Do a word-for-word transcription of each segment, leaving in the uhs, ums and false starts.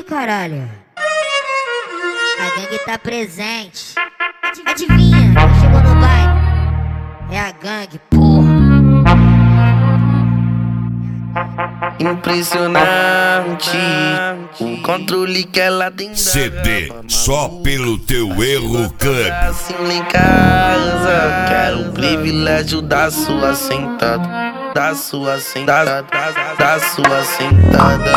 caralho. A gangue tá presente. Adivinha, quem chegou no baile? É a gangue, porra. Impressionante o controle que ela tem. C D só pelo teu erro, Club. Assim lá em casa, quero o privilégio da sua sentada, da sua sentada, da sua sentada,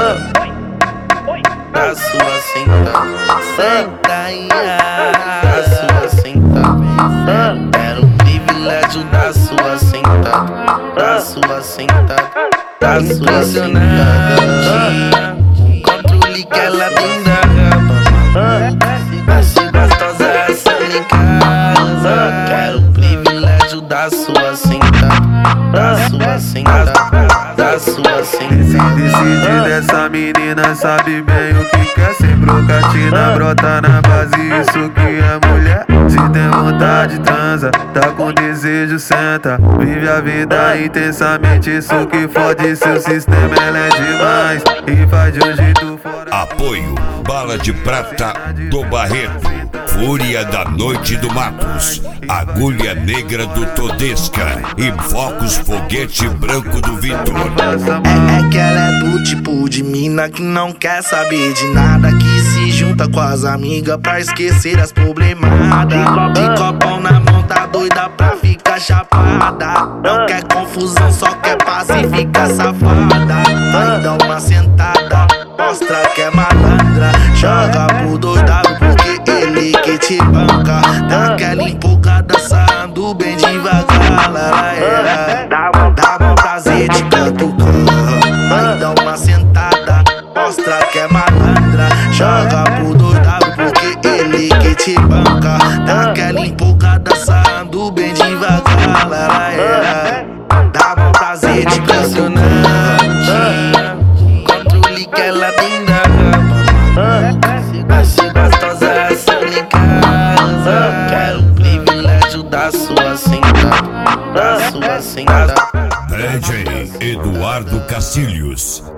da sua sentada, senta aí, da sua sentada. Quero o privilégio da sua sentada, da sua sentada, da sua sentada. O controle que ela tem da cama, se gostosa essa lá em casa. Quero o privilégio da sua sentada, da sua sentada, da sua sentada. Esse decide dessa menina sabe bem o que quer. Sem brocatina, brota na base, isso que é mulher. Se tem vontade, transa, tá com desejo, senta. Vive a vida intensamente, isso que fode seu sistema, ela é demais. E faz de um jeito fora. Apoio Bala de Prata do Barreto, Fúria da Noite do Matos, Agulha Negra do Todesca e Focos Foguete Branco do Vitor. É, é que ela é do tipo de mina que não quer saber de nada, que se junta com as amigas pra esquecer as problemadas. De copão na mão, tá doida pra ficar chapada. Não quer confusão, só quer paz e fica safada. Vai dar uma sentada, mostra que é malandra. Joga pro doidado porque ele que te banca. Dá aquela empolgada, sarrando bem devagar. É. Dá, dá bom prazer de catucar. Vai dar uma sentada, mostra que é malandra. Joga pro doidado porque ele que te banca. Dá aquela empolgada, sarrando bem devagar. É. Dá bom prazer de catucar. Controle que ela tem da cama, se gostosa essa lá em casa. Quero o privilégio da sua sentada, da sua sentada. D J Eduardo Cacilhos.